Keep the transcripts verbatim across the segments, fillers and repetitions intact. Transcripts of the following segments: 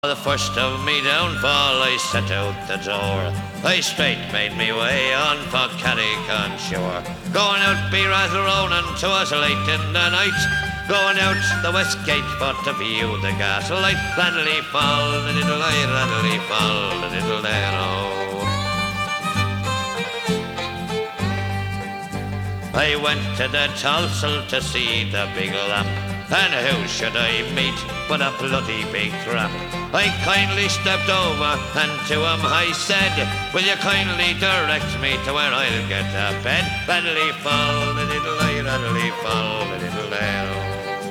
The first of me downfall, I set out the door. I straight made me way on for Carrick-on shore. Going out be Rathronan to us late in the night. Going out the west gate for to view the gaslight. Ranelagh Fall, the little I, Ranelagh Fall, the little there, oh. I went to the Tolsel to see the big lamp. And who should I meet but a bloody big tramp? I kindly stepped over and to him I said, will you kindly direct me to where I'll get a bed? Ranelagh Fall, the little I, Ranelagh Fall, the little there.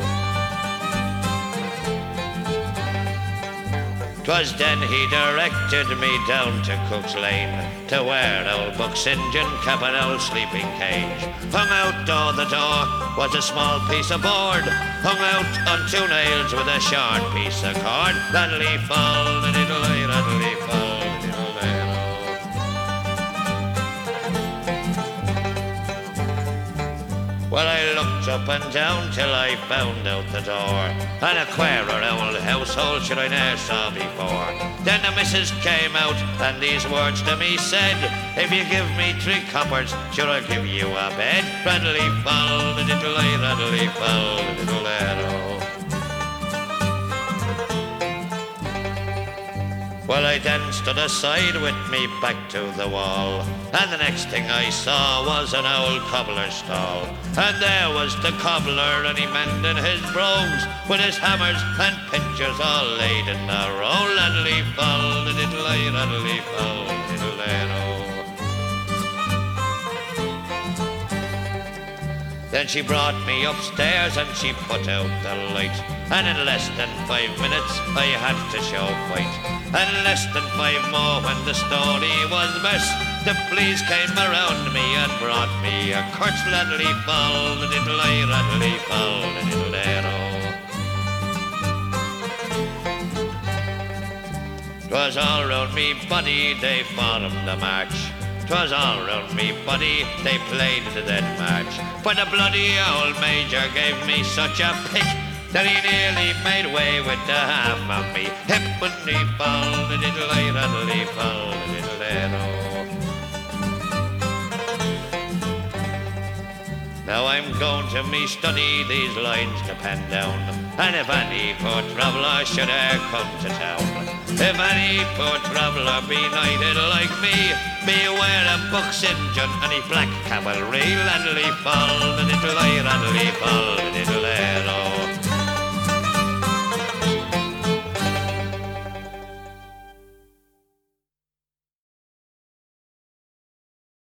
'Twas then he directed me down to Cook's Lane, to where old Buck St John kept an old sleeping cage. Hung out o'er the door was a small piece of board, hung out on two nails with a short piece of cord. Ranelagh Fall, the little I, Ranelagh Fall, the little there. Well, I looked up and down till I found out the door, and a queerer old household should I ne'er saw before. Then the missus came out and these words to me said, if you give me three coppers, sure I'll give you a bed. Ranelagh Fall, the little I, Ranelagh Fall, the little there, oh. Well, I then stood aside with me back to the wall, and the next thing I saw was an old cobbler's stall. And there was the cobbler, and he mending his brogues, with his hammers and pincers all laid in a row. Ranelagh Fall, the little I, Ranelagh Fall, the little there, oh. Then she brought me upstairs and she put out the light, and in less than five minutes I had to show fight. And less than five more when the story was burst, the police came around me and brought me a curse. Ranelagh Fall, the little I, Ranelagh Fall, the little there, oh. 'Twas all round me body they formed the march. 'Twas all round me body they played the dead march. But the bloody old major gave me such a pick that he nearly made way with the half of me hip. When he fall, the little I, Ranelagh Fall, the little there, oh. Now I'm going to me study these lines to pen down, and if any poor traveller should e'er come to town, if any poor traveller be knighted like me, beware of Buck St John and his black cavalry. Ranelagh Fall, the little I, Ranelagh Fall, the little there, oh.